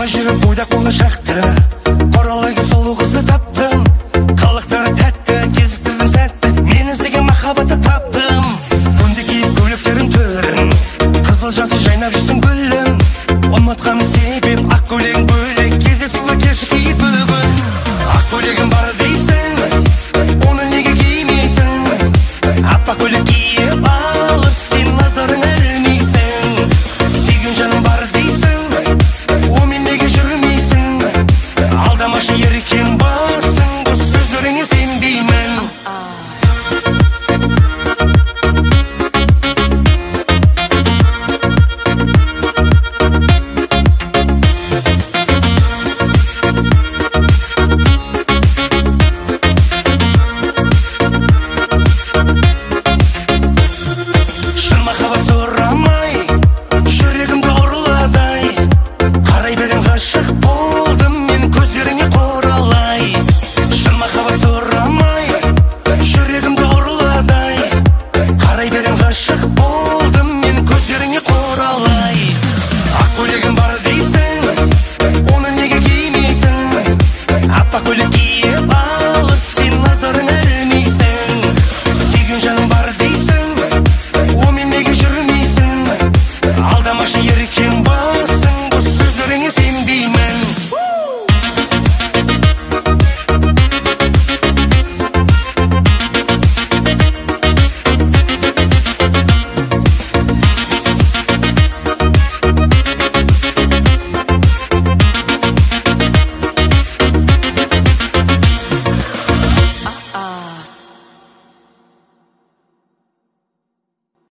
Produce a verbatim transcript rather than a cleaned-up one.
Алмай жүріп бойдақ болашақты, қоралайға сұлу қызды таптым. Қалықтары тәтті, кезіктірдім сәтті, мен іздеген махаббатты таптым. Күнде киіп көйлектерің түрін, қызыл жасыл жайнап жүрсің гүлім. Ұнатқаным себеп, ақ көйлегің бөлек, кездесуге келші киіп бүгін. Ақ көйлегің бар дейсің, оны неге кимейсің? Аппақ көйлек киіп алып, сен назарың ілмейсің. Сүйген жаның бар дейсің, онымен неге жүрмейсің? Алдамашы еркем басың, бұл сөздеріңе сенбеймін. Шын махаббат сұрамай, жүрегімді ұрладай, қарай берем ғашық бол.